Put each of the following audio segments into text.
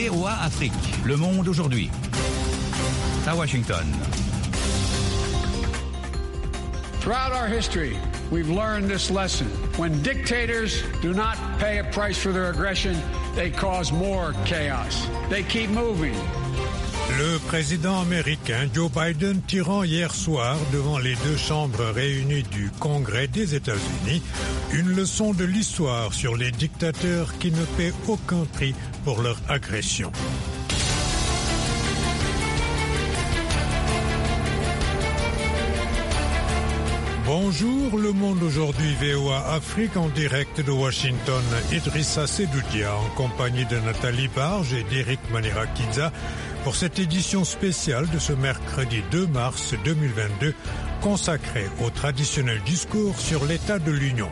VOA Afrique, Le Monde aujourd'hui. À Washington. Throughout our history, we've learned this lesson. When dictators do not pay a price for their aggression, they cause more chaos. They keep moving. Le président américain Joe Biden tirant hier soir devant les deux chambres réunies du Congrès des États-Unis une leçon de l'histoire sur les dictateurs qui ne paient aucun prix pour leur agression. Bonjour, Le Monde aujourd'hui, VOA Afrique en direct de Washington. Idrissa Sedoudia en compagnie de Nathalie Barge et d'Éric Manirakiza pour cette édition spéciale de ce mercredi 2 mars 2022 consacrée au traditionnel discours sur l'état de l'Union.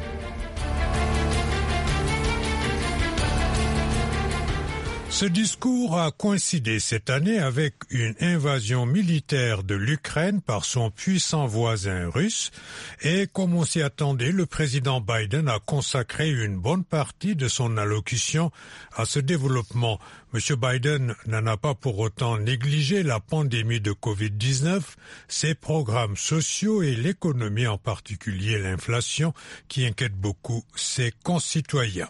Ce discours a coïncidé cette année avec une invasion militaire de l'Ukraine par son puissant voisin russe et comme on s'y attendait, le président Biden a consacré une bonne partie de son allocution à ce développement. M. Biden n'en a pas pour autant négligé la pandémie de Covid-19, ses programmes sociaux et l'économie, en particulier l'inflation, qui inquiète beaucoup ses concitoyens.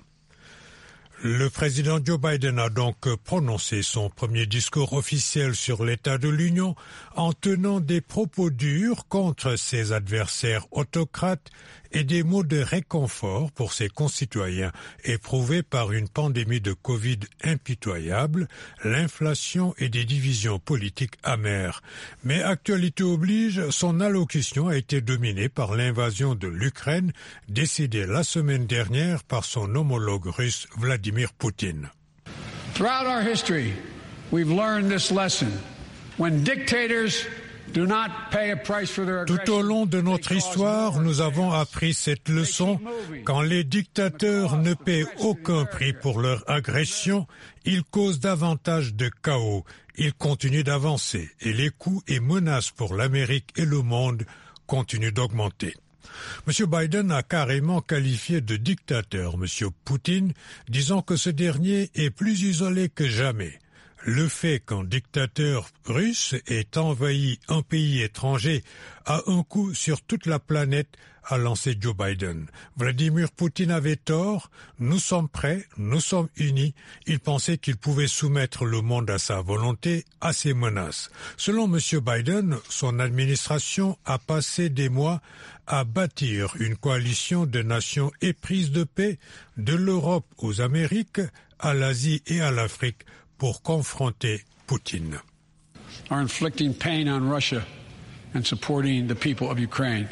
Le président Joe Biden a donc prononcé son premier discours officiel sur l'état de l'Union en tenant des propos durs contre ses adversaires autocrates et des mots de réconfort pour ses concitoyens éprouvés par une pandémie de Covid impitoyable, l'inflation et des divisions politiques amères. Mais actualité oblige, son allocution a été dominée par l'invasion de l'Ukraine, décidée la semaine dernière par son homologue russe Vladimir Poutine. Throughout our history, we've learned this lesson. When dictators do not pay a price for their aggression, tout au long de notre histoire, nous avons appris cette leçon. Quand les dictateurs ne paient aucun prix pour leur agression, ils causent davantage de chaos. Ils continuent d'avancer et les coûts et menaces pour l'Amérique et le monde continuent d'augmenter. M. Biden a carrément qualifié de dictateur M. Poutine, disant que ce dernier est plus isolé que jamais. Le fait qu'un dictateur russe ait envahi un pays étranger a un coup sur toute la planète, a lancé Joe Biden. Vladimir Poutine avait tort, nous sommes prêts, nous sommes unis. Il pensait qu'il pouvait soumettre le monde à sa volonté, à ses menaces. Selon M. Biden, son administration a passé des mois à bâtir une coalition de nations éprises de paix, de l'Europe aux Amériques, à l'Asie et à l'Afrique, pour confronter Poutine. Are inflicting pain on Russia and supporting the people of Ukraine.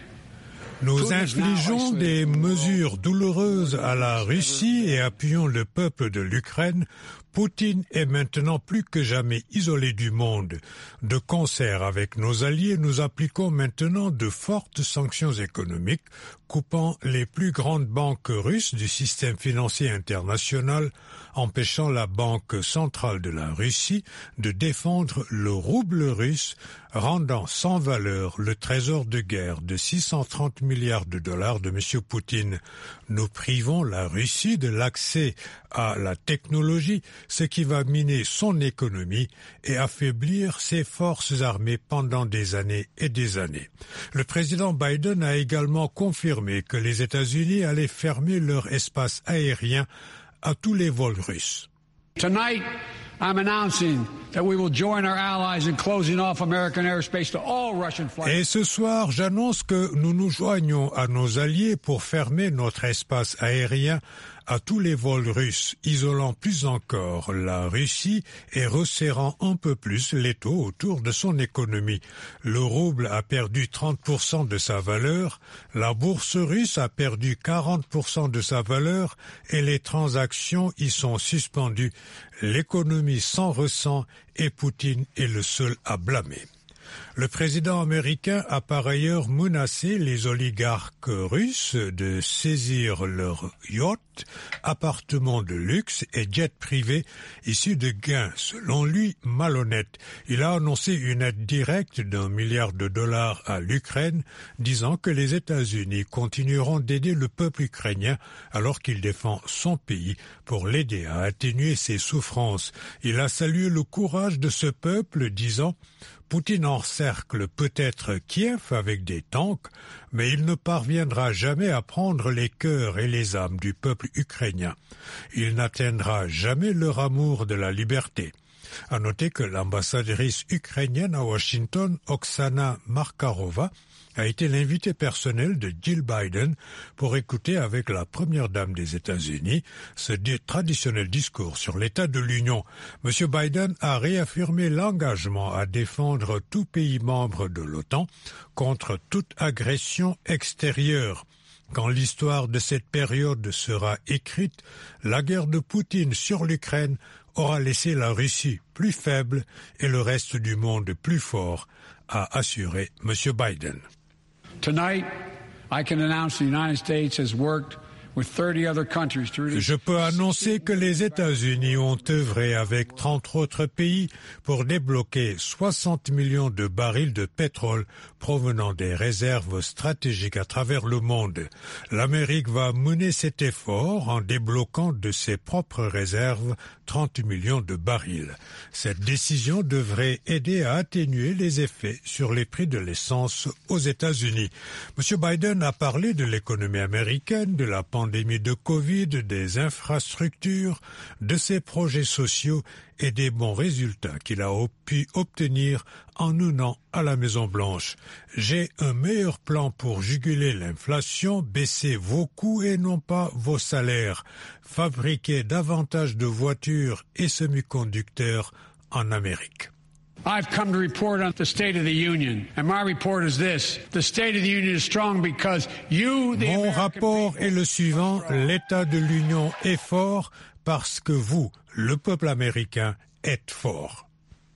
Nous infligeons des mesures douloureuses à la Russie et appuyons le peuple de l'Ukraine. Poutine est maintenant plus que jamais isolé du monde. De concert avec nos alliés, nous appliquons maintenant de fortes sanctions économiques, coupant les plus grandes banques russes du système financier international, empêchant la Banque centrale de la Russie de défendre le rouble russe, rendant sans valeur le trésor de guerre de 630 milliards de dollars de M. Poutine. Nous privons la Russie de l'accès à la technologie, ce qui va miner son économie et affaiblir ses forces armées pendant des années et des années. Le président Biden a également confirmé que les États-Unis allaient fermer leur espace aérien à tous les vols russes. Tonight, I'm announcing that we will join our allies in closing off American airspace to all Russian flights. Et ce soir, j'annonce que nous nous joignons à nos alliés pour fermer notre espace aérien à tous les vols russes, isolant plus encore la Russie et resserrant un peu plus l'étau autour de son économie. Le rouble a perdu 30% de sa valeur, la bourse russe a perdu 40% de sa valeur et les transactions y sont suspendues. L'économie s'en ressent et Poutine est le seul à blâmer. Le président américain a par ailleurs menacé les oligarques russes de saisir leurs yachts, appartements de luxe et jets privés issus de gains, selon lui, malhonnêtes. Il a annoncé une aide directe d'$1 milliard à l'Ukraine, disant que les États-Unis continueront d'aider le peuple ukrainien alors qu'il défend son pays pour l'aider à atténuer ses souffrances. Il a salué le courage de ce peuple, disant « Poutine encercle peut-être Kiev avec des tanks, mais il ne parviendra jamais à prendre les cœurs et les âmes du peuple ukrainien. Il n'atteindra jamais leur amour de la liberté. » À noter que l'ambassadrice ukrainienne à Washington, Oksana Markarova, a été l'invité personnel de Jill Biden pour écouter avec la première dame des États-Unis ce traditionnel discours sur l'état de l'Union. M. Biden a réaffirmé l'engagement à défendre tout pays membre de l'OTAN contre toute agression extérieure. Quand l'histoire de cette période sera écrite, la guerre de Poutine sur l'Ukraine aura laissé la Russie plus faible et le reste du monde plus fort, a assuré M. Biden. Tonight, I can announce the United States has worked with 30 other countries to reduce. Je peux annoncer que les États-Unis ont œuvré avec 30 autres pays pour débloquer 60 millions de barils de pétrole provenant des réserves stratégiques à travers le monde. L'Amérique va mener cet effort en débloquant de ses propres réserves 30 millions de barils. Cette décision devrait aider à atténuer les effets sur les prix de l'essence aux États-Unis. M. Biden a parlé de l'économie américaine, de la pandémie de Covid, des infrastructures, de ses projets sociaux et des bons résultats qu'il a pu obtenir en un an à la Maison-Blanche. J'ai un meilleur plan pour juguler l'inflation, baisser vos coûts et non pas vos salaires, fabriquer davantage de voitures et semi-conducteurs en Amérique. I've come to report on the State of the Union, and my report is this. The State of the Union is strong because you, the Mon American rapport people, est le suivant. L'état de l'Union est fort parce que vous, le peuple américain, êtes fort.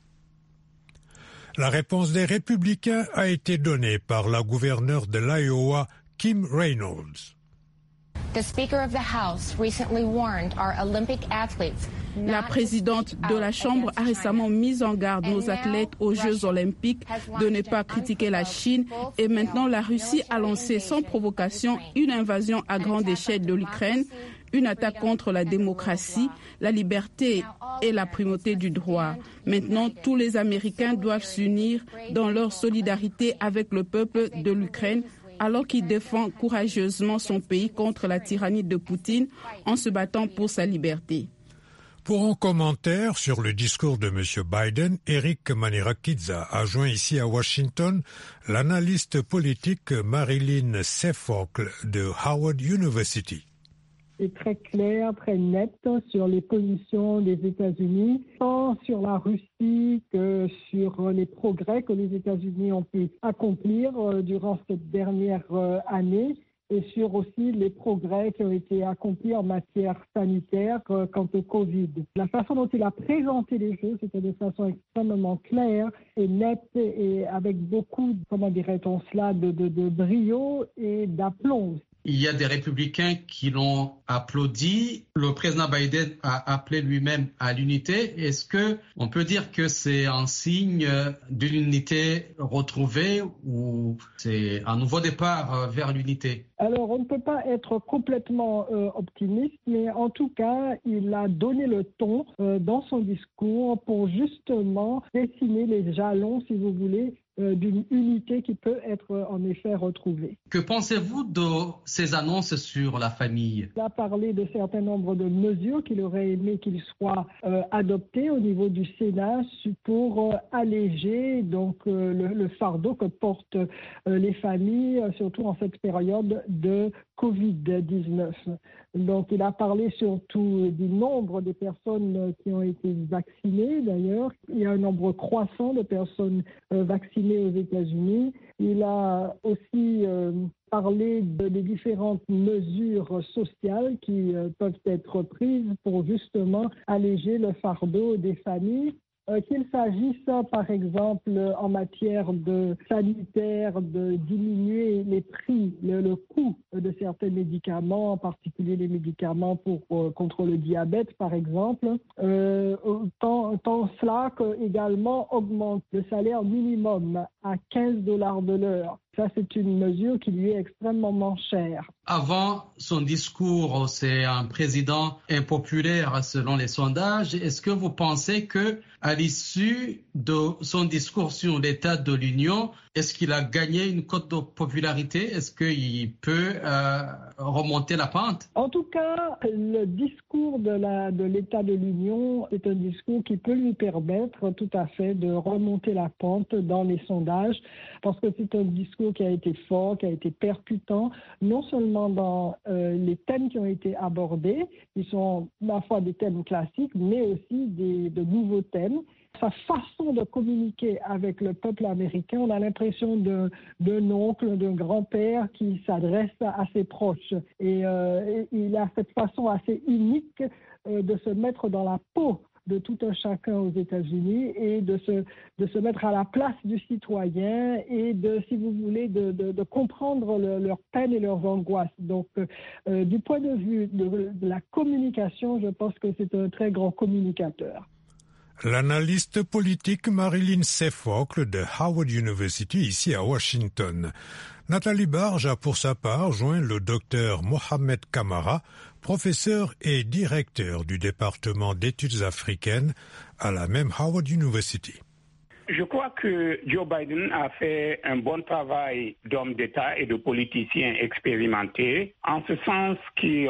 La réponse des républicains a été donnée par la gouverneure de l'Iowa, Kim Reynolds. The Speaker of the House recently warned our Olympic athletes. La présidente de la Chambre a récemment mis en garde nos athlètes aux Jeux olympiques de ne pas critiquer la Chine et maintenant la Russie a lancé sans provocation une invasion à grande échelle de l'Ukraine, une attaque contre la démocratie, la liberté et la primauté du droit. Maintenant, tous les Américains doivent s'unir dans leur solidarité avec le peuple de l'Ukraine alors qu'il défend courageusement son pays contre la tyrannie de Poutine en se battant pour sa liberté. Pour un commentaire sur le discours de M. Biden, Eric Manirakidze a joint ici à Washington l'analyste politique Marilyn Sefocle de Howard University. C'est très clair, très net sur les positions des États-Unis, tant sur la Russie que sur les progrès que les États-Unis ont pu accomplir durant cette dernière année, et sur aussi les progrès qui ont été accomplis en matière sanitaire quant au Covid. La façon dont il a présenté les choses, c'était de façon extrêmement claire et nette et avec beaucoup, comment dirait-on cela, de brio et d'aplomb. Il y a des républicains qui l'ont applaudi. Le président Biden a appelé lui-même à l'unité. Est-ce que on peut dire que c'est un signe d'une unité retrouvée ou c'est un nouveau départ vers l'unité? Alors, on ne peut pas être complètement optimiste, mais en tout cas, il a donné le ton dans son discours pour justement dessiner les jalons, si vous voulez, d'une unité qui peut être en effet retrouvée. Que pensez-vous de ces annonces sur la famille? Il a parlé de certain nombre de mesures qu'il aurait aimé qu'il soient adoptées au niveau du Sénat pour alléger donc le fardeau que portent les familles, surtout en cette période de Covid-19. Donc, il a parlé surtout du nombre de personnes qui ont été vaccinées. D'ailleurs, il y a un nombre croissant de personnes vaccinées aux États-Unis. Il a aussi parlé des différentes mesures sociales qui peuvent être prises pour justement alléger le fardeau des familles. Qu'il s'agisse, par exemple, en matière de sanitaire, de diminuer les prix, le coût de certains médicaments, en particulier les médicaments contre le diabète, par exemple, tant cela qu'également augmente le salaire minimum à $15 de l'heure. Ça, c'est une mesure qui lui est extrêmement chère. Avant son discours, c'est un président impopulaire selon les sondages. Est-ce que vous pensez que, à l'issue de son discours sur l'état de l'Union, est-ce qu'il a gagné une cote de popularité? Est-ce qu'il peut remonter la pente? En tout cas, le discours de l'état de l'Union est un discours qui peut lui permettre tout à fait de remonter la pente dans les sondages, parce que c'est un discours qui a été fort, qui a été percutant, non seulement dans les thèmes qui ont été abordés, qui sont à la fois des thèmes classiques, mais aussi de nouveaux thèmes. Sa façon de communiquer avec le peuple américain, on a l'impression d'un oncle, d'un grand-père qui s'adresse à ses proches. Et il a cette façon assez unique de se mettre dans la peau de tout un chacun aux États-Unis et de se mettre à la place du citoyen et si vous voulez, de comprendre leurs peines et leurs angoisses. Donc, du point de vue de la communication, je pense que c'est un très grand communicateur. L'analyste politique Marilyn Seyfocle de Howard University ici à Washington. Nathalie Barge a pour sa part joint le docteur Mohamed Kamara, professeur et directeur du département d'études africaines à la même Howard University. Je crois que Joe Biden a fait un bon travail d'homme d'État et de politicien expérimenté, en ce sens qu'il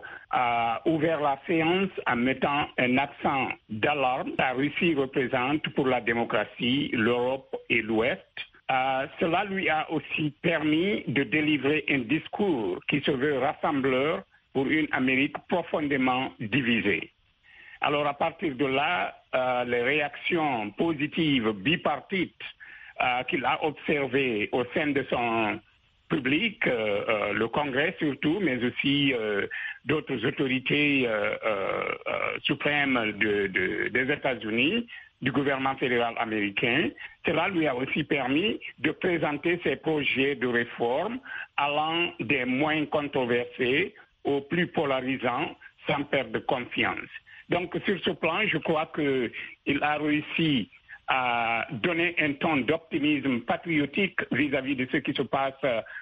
a ouvert la séance en mettant un accent d'alarme. La Russie représente pour la démocratie l'Europe et l'Ouest. Cela lui a aussi permis de délivrer un discours qui se veut rassembleur pour une Amérique profondément divisée. Alors à partir de là, les réactions positives bipartites qu'il a observées au sein de son public, le Congrès surtout, mais aussi d'autres autorités suprêmes des États-Unis, du gouvernement fédéral américain, cela lui a aussi permis de présenter ses projets de réforme allant des moins controversés aux plus polarisants sans perdre de confiance. Donc, sur ce plan, je crois qu'il a réussi à donner un ton d'optimisme patriotique vis-à-vis de ce qui se passe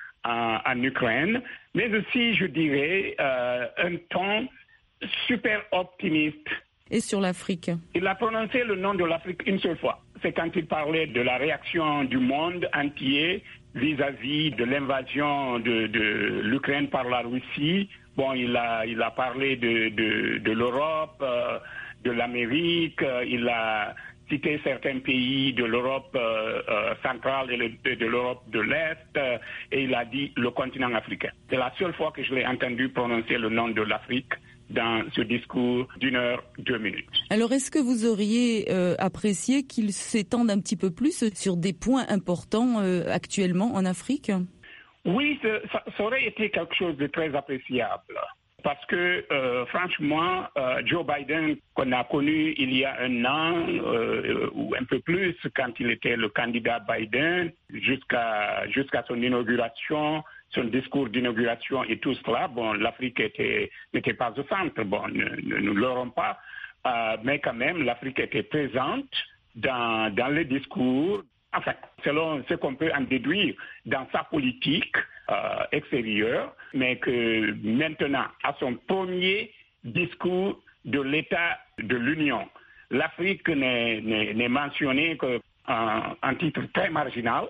en Ukraine, mais aussi, je dirais, un ton super optimiste. Et sur l'Afrique? Il a prononcé le nom de l'Afrique une seule fois. C'est quand il parlait de la réaction du monde entier vis-à-vis de l'invasion de l'Ukraine par la Russie. Bon, il a parlé de l'Europe, de l'Amérique, il a cité certains pays de l'Europe centrale et de l'Europe de l'Est, et il a dit le continent africain. C'est la seule fois que je l'ai entendu prononcer le nom de l'Afrique dans ce discours d'1 heure, 2 minutes. Alors, est-ce que vous auriez apprécié qu'il s'étende un petit peu plus sur des points importants actuellement en Afrique? Oui, ça aurait été quelque chose de très appréciable. Parce que, franchement, Joe Biden, qu'on a connu il y a un an ou un peu plus, quand il était le candidat Biden, jusqu'à son inauguration, son discours d'inauguration et tout cela, bon, l'Afrique n'était pas au centre, bon, ne l'aurons pas, mais quand même, l'Afrique était présente dans les discours, enfin, selon ce qu'on peut en déduire dans sa politique extérieure, mais que maintenant, à son premier discours de l'État de l'Union, l'Afrique n'est mentionnée qu'un titre très marginal.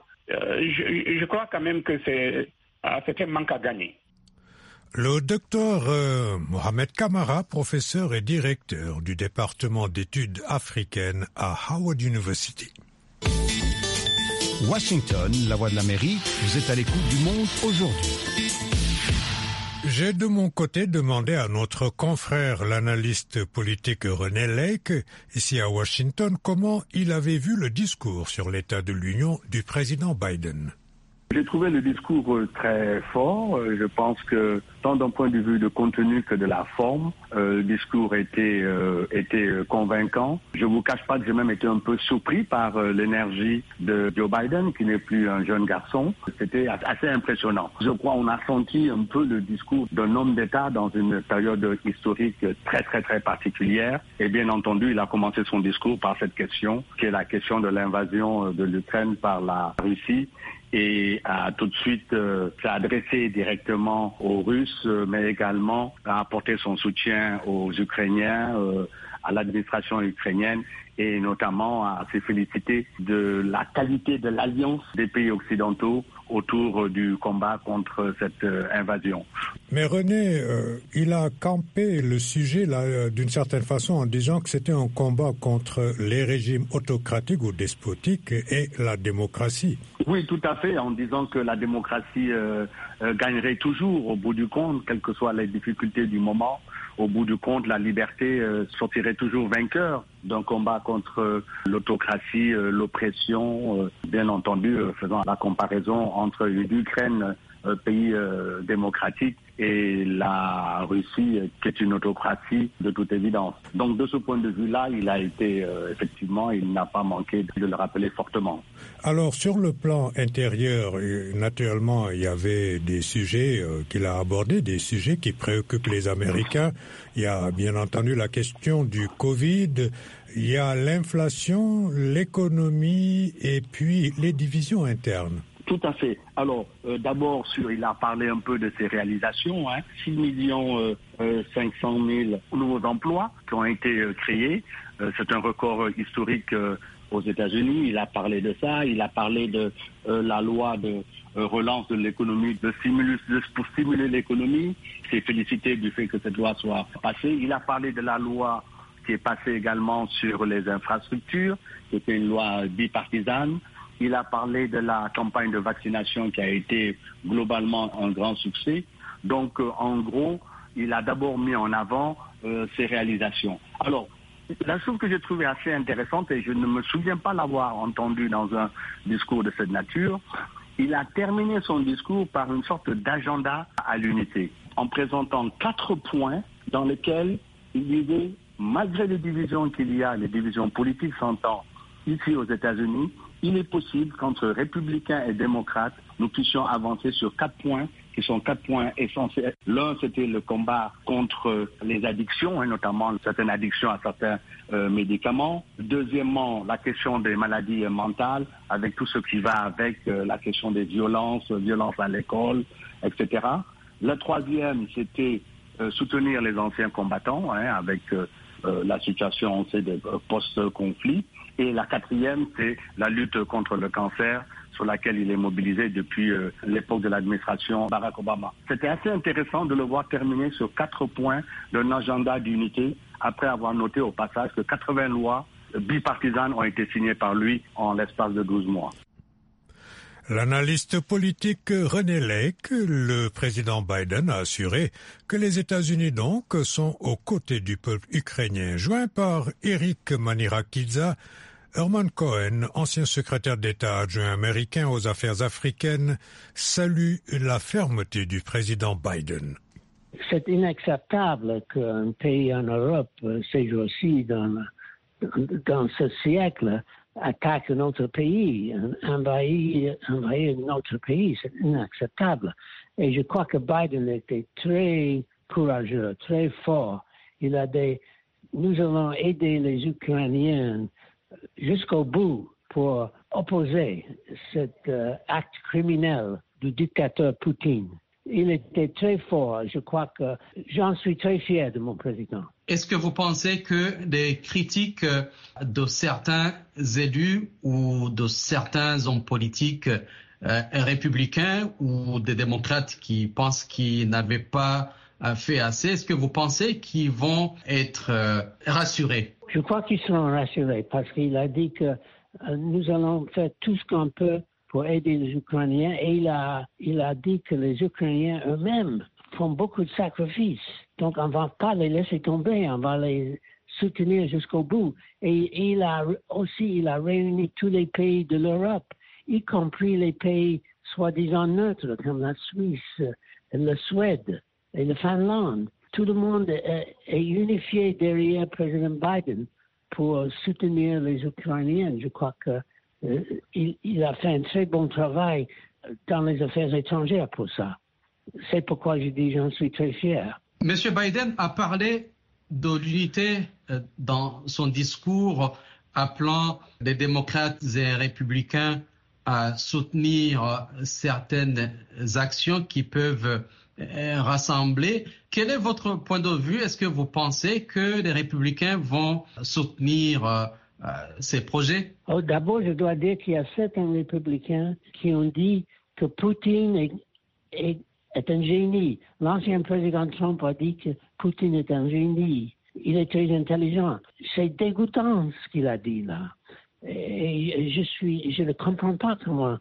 Je crois quand même que c'est un manque à gagner. Le docteur Mohamed Kamara, professeur et directeur du département d'études africaines à Howard University. Washington, la voix de l'Amérique, vous êtes à l'écoute du monde aujourd'hui. J'ai de mon côté demandé à notre confrère, l'analyste politique René Lake, ici à Washington, comment il avait vu le discours sur l'état de l'Union du président Biden. J'ai trouvé le discours très fort. Je pense que tant d'un point de vue de contenu que de la forme, le discours était convaincant. Je vous cache pas que j'ai même été un peu surpris par l'énergie de Joe Biden, qui n'est plus un jeune garçon. C'était assez impressionnant. Je crois qu'on a senti un peu le discours d'un homme d'État dans une période historique très très très particulière. Et bien entendu, il a commencé son discours par cette question, qui est la question de l'invasion de l'Ukraine par la Russie. Et a tout de suite s'est adressé directement aux Russes, mais également a apporté son soutien aux Ukrainiens, à l'administration ukrainienne, et notamment à se féliciter de la qualité de l'alliance des pays occidentaux autour du combat contre cette invasion. Mais René, il a campé le sujet là d'une certaine façon en disant que c'était un combat contre les régimes autocratiques ou despotiques et la démocratie. Oui, tout à fait, en disant que la démocratie gagnerait toujours au bout du compte, quelles que soient les difficultés du moment. Au bout du compte, la liberté sortirait toujours vainqueur d'un combat contre l'autocratie, l'oppression, bien entendu, faisant la comparaison entre l'Ukraine, pays démocratique, et la Russie, qui est une autocratie de toute évidence. Donc de ce point de vue-là, il a été, effectivement, il n'a pas manqué de le rappeler fortement. Alors sur le plan intérieur, naturellement, il y avait des sujets qu'il a abordés, des sujets qui préoccupent les Américains. Il y a bien entendu la question du Covid, il y a l'inflation, l'économie et puis les divisions internes. Tout à fait. Alors, d'abord, il a parlé un peu de ses réalisations. 6 500 000 nouveaux emplois qui ont été créés. C'est un record historique aux États-Unis. Il a parlé de ça. Il a parlé de la loi de relance de l'économie, pour stimuler l'économie. Il s'est félicité du fait que cette loi soit passée. Il a parlé de la loi qui est passée également sur les infrastructures, qui était une loi bipartisane. Il a parlé de la campagne de vaccination qui a été globalement un grand succès. Donc, en gros, il a d'abord mis en avant ses réalisations. Alors, la chose que j'ai trouvée assez intéressante, et je ne me souviens pas l'avoir entendu dans un discours de cette nature, il a terminé son discours par une sorte d'agenda à l'unité, en présentant 4 points dans lesquels il disait, malgré les divisions qu'il y a, les divisions politiques s'entendent ici aux États-Unis, il est possible qu'entre républicains et démocrates, nous puissions avancer sur 4 points qui sont 4 points essentiels. L'un, c'était le combat contre les addictions, notamment certaines addictions à certains médicaments. Deuxièmement, la question des maladies mentales, avec tout ce qui va avec la question des violences à l'école, etc. Le troisième, c'était soutenir les anciens combattants, avec la situation, on sait, de post-conflit. Et la quatrième, c'est la lutte contre le cancer, sur laquelle il est mobilisé depuis l'époque de l'administration Barack Obama. C'était assez intéressant de le voir terminer sur 4 points d'un agenda d'unité, après avoir noté au passage que 80 lois bipartisanes ont été signées par lui en l'espace de 12 mois. L'analyste politique René Lake, le président Biden a assuré que les États-Unis donc sont aux côtés du peuple ukrainien. Joint par Eric Manirakidze, Herman Cohen, ancien secrétaire d'État adjoint américain aux affaires africaines, salue la fermeté du président Biden. C'est inacceptable qu'un pays en Europe, ces jours-ci, dans ce siècle, attaque un autre pays, envahir un autre pays. C'est inacceptable. Et je crois que Biden était très courageux, très fort. Il a dit, nous allons aider les Ukrainiens jusqu'au bout pour opposer cet acte criminel du dictateur Poutine. Il était très fort. Je crois que j'en suis très fier de mon président. Est-ce que vous pensez que des critiques de certains élus ou de certains hommes politiques républicains ou des démocrates qui pensent qu'ils n'avaient pas fait assez, est-ce que vous pensez qu'ils vont être rassurés? Je crois qu'ils seront rassurés parce qu'il a dit que nous allons faire tout ce qu'on peut pour aider les Ukrainiens et il a dit que les Ukrainiens eux-mêmes font beaucoup de sacrifices. Donc on ne va pas les laisser tomber, on va les soutenir jusqu'au bout. Et il a réuni tous les pays de l'Europe, y compris les pays soi-disant neutres comme la Suisse, la Suède et la Finlande. Tout le monde est unifié derrière le président Biden pour soutenir les Ukrainiens. Je crois qu'il a fait un très bon travail dans les affaires étrangères pour ça. C'est pourquoi je dis j'en suis très fier. Monsieur Biden a parlé de l'unité dans son discours, appelant les démocrates et républicains à soutenir certaines actions qui peuvent rassembler. Quel est votre point de vue? Est-ce que vous pensez que les républicains vont soutenir ces projets? D'abord, je dois dire qu'il y a certains républicains qui ont dit que Poutine est un génie. L'ancien président Trump a dit que Poutine est un génie. Il est très intelligent. C'est dégoûtant ce qu'il a dit là. Et je ne comprends pas comment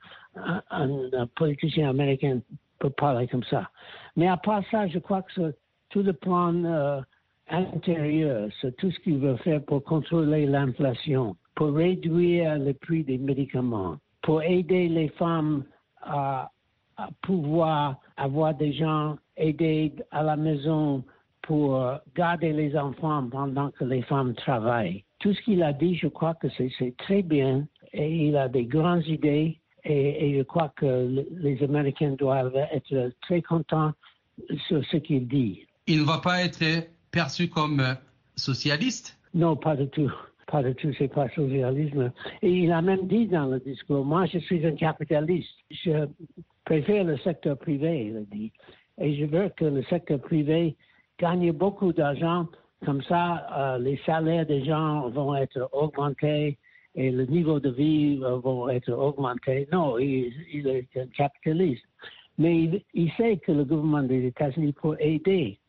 un politicien américain peut parler comme ça. Mais à part ça, je crois que sur tout le plan intérieur, c'est tout ce qu'il veut faire pour contrôler l'inflation, pour réduire le prix des médicaments, pour aider les femmes à pouvoir avoir des gens aidés à la maison pour garder les enfants pendant que les femmes travaillent. Tout ce qu'il a dit, je crois que c'est très bien et il a des grandes idées et je crois que les Américains doivent être très contents sur ce qu'il dit. Il ne va pas être perçu comme socialiste? Non, pas du tout. Pas du tout, c'est pas socialisme. Et il a même dit dans le discours, moi je suis un capitaliste. Je préfère le secteur privé, il a dit. Et je veux que le secteur privé gagne beaucoup d'argent. Comme ça, les salaires des gens vont être augmentés et le niveau de vie va être augmenté. Non, il est un capitaliste. Mais il sait que le gouvernement des États-Unis peut aider.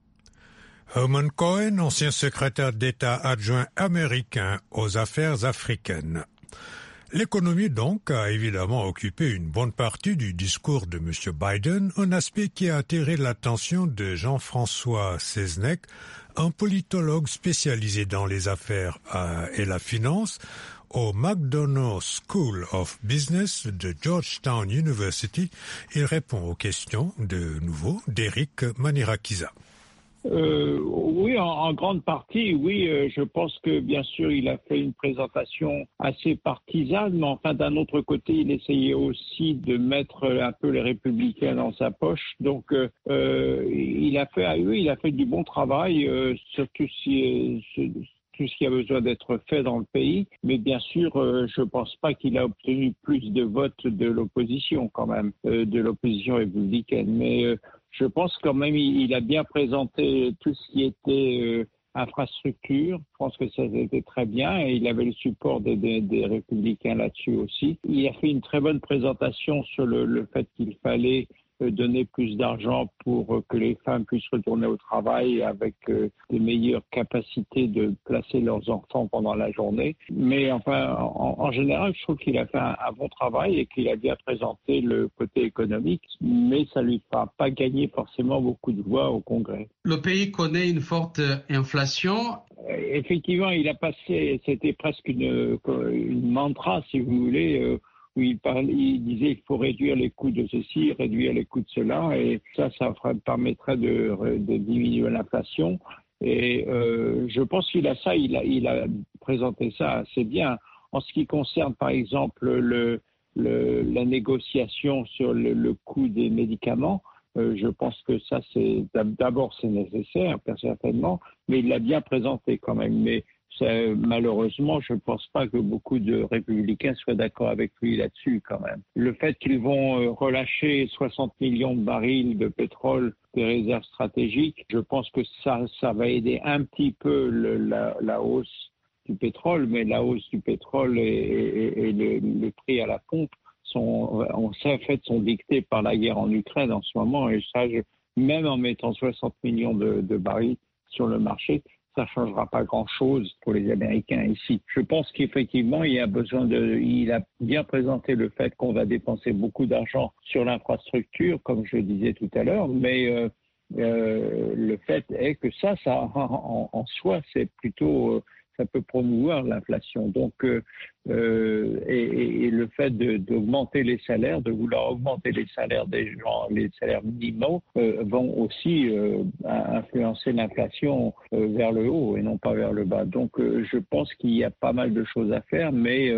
Herman Cohen, ancien secrétaire d'État adjoint américain aux affaires africaines. L'économie, donc, a évidemment occupé une bonne partie du discours de M. Biden, un aspect qui a attiré l'attention de Jean-François Seznec, un politologue spécialisé dans les affaires et la finance au McDonough School of Business de Georgetown University. Il répond aux questions, de nouveau, d'Éric Manirakiza. Oui, en grande partie, oui. Je pense que, bien sûr, il a fait une présentation assez partisane, mais enfin, d'un autre côté, il essayait aussi de mettre un peu les républicains dans sa poche. Donc, il a fait du bon travail sur tout ce qui a besoin d'être fait dans le pays. Mais bien sûr, je ne pense pas qu'il a obtenu plus de votes de l'opposition, quand même, de l'opposition républicaine. Mais je pense quand même il a bien présenté tout ce qui était infrastructure. Je pense que ça a été très bien et il avait le support des républicains là-dessus aussi. Il a fait une très bonne présentation sur le fait qu'il fallait donner plus d'argent pour que les femmes puissent retourner au travail avec des meilleures capacités de placer leurs enfants pendant la journée. Mais enfin, en général, je trouve qu'il a fait un bon travail et qu'il a bien présenté le côté économique, mais ça lui fera pas gagner forcément beaucoup de voix au Congrès. Le pays connaît une forte inflation. Effectivement, il a passé, c'était presque une mantra, si vous voulez, où il disait qu'il faut réduire les coûts de ceci, réduire les coûts de cela, et ça permettrait de diminuer l'inflation. Et je pense qu'il a ça, il a présenté ça assez bien. En ce qui concerne, par exemple, la négociation sur le coût des médicaments, je pense que ça, d'abord, c'est nécessaire, certainement, mais il l'a bien présenté quand même. Mais malheureusement, je ne pense pas que beaucoup de républicains soient d'accord avec lui là-dessus quand même. Le fait qu'ils vont relâcher 60 millions de barils de pétrole des réserves stratégiques, je pense que ça va aider un petit peu la hausse du pétrole, mais la hausse du pétrole et le prix à la pompe sont dictés par la guerre en Ukraine en ce moment. Et ça, même en mettant 60 millions de barils sur le marché, ça ne changera pas grand-chose pour les Américains ici. Je pense qu'effectivement, il a bien présenté le fait qu'on va dépenser beaucoup d'argent sur l'infrastructure, comme je le disais tout à l'heure, mais le fait est que ça en soi, c'est plutôt, ça peut promouvoir l'inflation. Donc, et le fait d'augmenter les salaires, de vouloir augmenter les salaires des gens, les salaires minimaux, vont aussi influencer l'inflation vers le haut et non pas vers le bas. Donc, je pense qu'il y a pas mal de choses à faire, mais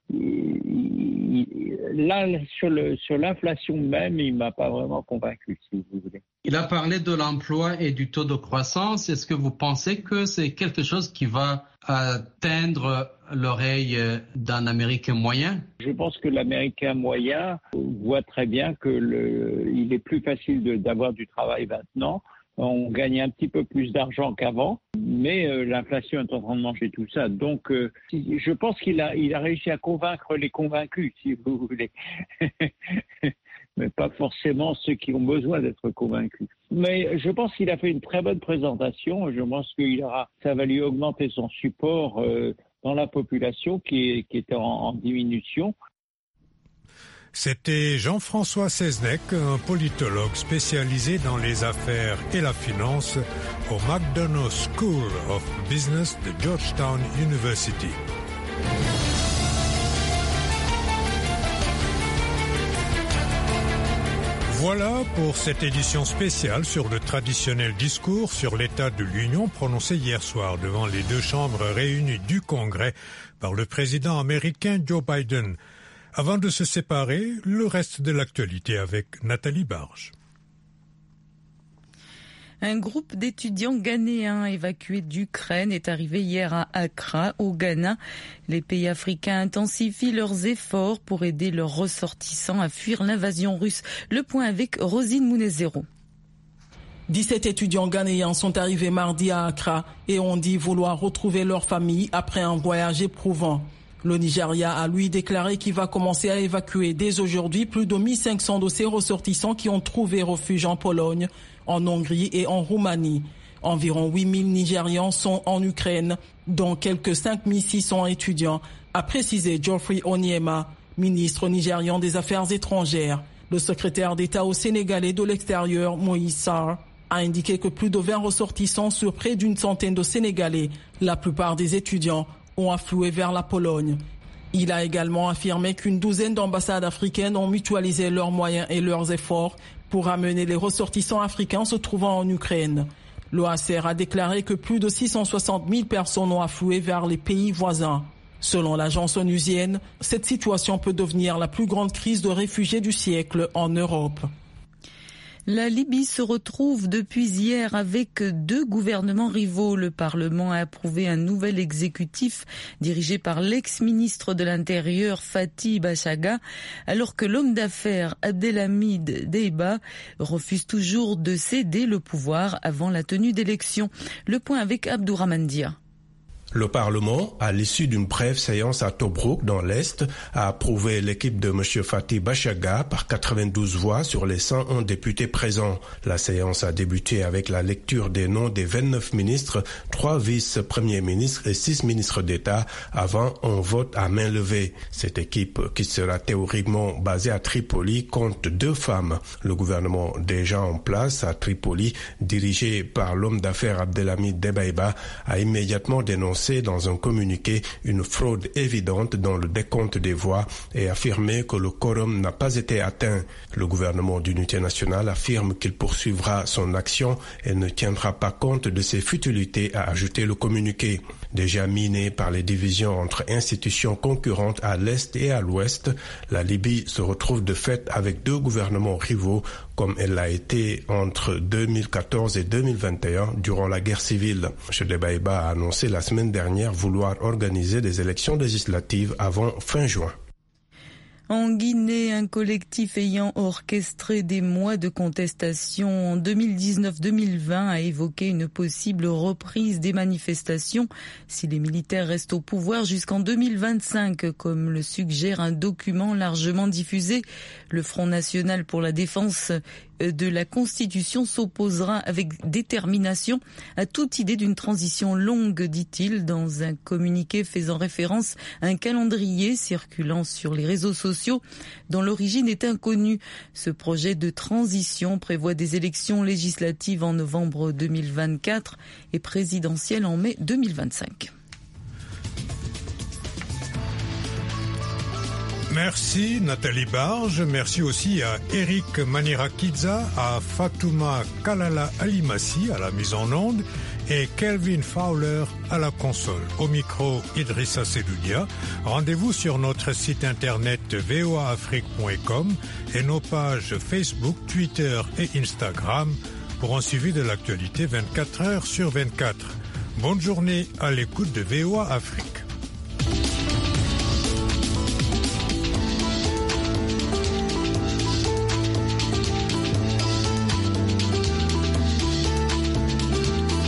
là, sur l'inflation même, il m'a pas vraiment convaincu, si vous voulez. Il a parlé de l'emploi et du taux de croissance. Est-ce que vous pensez que c'est quelque chose qui va atteindre l'oreille d'un Américain moyen? Je pense que l'Américain moyen voit très bien il est plus facile d'avoir du travail maintenant. On gagne un petit peu plus d'argent qu'avant, mais l'inflation est en train de manger tout ça. Donc, je pense qu'il a réussi à convaincre les convaincus, si vous voulez. Mais pas forcément ceux qui ont besoin d'être convaincus. Mais je pense qu'il a fait une très bonne présentation. Je pense que ça va lui augmenter son support dans la population qui était en diminution. C'était Jean-François Seznec, un politologue spécialisé dans les affaires et la finance au McDonough School of Business de Georgetown University. Voilà pour cette édition spéciale sur le traditionnel discours sur l'état de l'Union prononcé hier soir devant les deux chambres réunies du Congrès par le président américain Joe Biden. Avant de se séparer, le reste de l'actualité avec Nathalie Barge. Un groupe d'étudiants ghanéens évacués d'Ukraine est arrivé hier à Accra, au Ghana. Les pays africains intensifient leurs efforts pour aider leurs ressortissants à fuir l'invasion russe. Le point avec Rosine Mounezero. 17 étudiants ghanéens sont arrivés mardi à Accra et ont dit vouloir retrouver leur famille après un voyage éprouvant. Le Nigeria a lui déclaré qu'il va commencer à évacuer dès aujourd'hui plus de 1500 de ses ressortissants qui ont trouvé refuge en Pologne, en Hongrie et en Roumanie. Environ 8000 Nigérians sont en Ukraine, dont quelques 5600 étudiants, a précisé Geoffrey Onyema, ministre nigérian des Affaires étrangères. Le secrétaire d'État au Sénégalais de l'extérieur, Moïse Sarr, a indiqué que plus de 20 ressortissants sur près d'une centaine de Sénégalais, la plupart des étudiants, ont afflué vers la Pologne. Il a également affirmé qu'une douzaine d'ambassades africaines ont mutualisé leurs moyens et leurs efforts pour amener les ressortissants africains se trouvant en Ukraine. L'OACR a déclaré que plus de 660 000 personnes ont afflué vers les pays voisins. Selon l'agence onusienne, cette situation peut devenir la plus grande crise de réfugiés du siècle en Europe. La Libye se retrouve depuis hier avec deux gouvernements rivaux. Le Parlement a approuvé un nouvel exécutif dirigé par l'ex-ministre de l'Intérieur Fathi Bashaga, alors que l'homme d'affaires Abdelhamid Deiba refuse toujours de céder le pouvoir avant la tenue d'élections. Le point avec Abdourahmane Dia. Le Parlement, à l'issue d'une brève séance à Tobrouk dans l'Est, a approuvé l'équipe de M. Fathi Bashaga par 92 voix sur les 101 députés présents. La séance a débuté avec la lecture des noms des 29 ministres, 3 vice-premiers ministres et 6 ministres d'État avant un vote à main levée. Cette équipe, qui sera théoriquement basée à Tripoli, compte 2 femmes. Le gouvernement déjà en place à Tripoli, dirigé par l'homme d'affaires Abdelhamid Deiba, a immédiatement dénoncé dans un communiqué une fraude évidente dans le décompte des voix et affirmé que le quorum n'a pas été atteint. Le gouvernement d'unité nationale affirme qu'il poursuivra son action et ne tiendra pas compte de ces futilités, a ajouté le communiqué. Déjà minée par les divisions entre institutions concurrentes à l'Est et à l'Ouest, la Libye se retrouve de fait avec 2 gouvernements rivaux comme elle l'a été entre 2014 et 2021 durant la guerre civile. M. Deiba a annoncé la semaine dernière vouloir organiser des élections législatives avant fin juin. En Guinée, un collectif ayant orchestré des mois de contestation en 2019-2020 a évoqué une possible reprise des manifestations si les militaires restent au pouvoir jusqu'en 2025, comme le suggère un document largement diffusé. Le Front national pour la défense de la Constitution s'opposera avec détermination à toute idée d'une transition longue, dit-il, dans un communiqué faisant référence à un calendrier circulant sur les réseaux sociaux dont l'origine est inconnue. Ce projet de transition prévoit des élections législatives en novembre 2024 et présidentielles en mai 2025. Merci Nathalie Barge, merci aussi à Eric Manirakidza, à Fatouma Kalala Alimassi à la mise en onde et Kelvin Fowler à la console. Au micro, Idrissa Sedoudia. Rendez-vous sur notre site internet voaafrique.com et nos pages Facebook, Twitter et Instagram pour un suivi de l'actualité 24 heures sur 24. Bonne journée à l'écoute de VOA Afrique.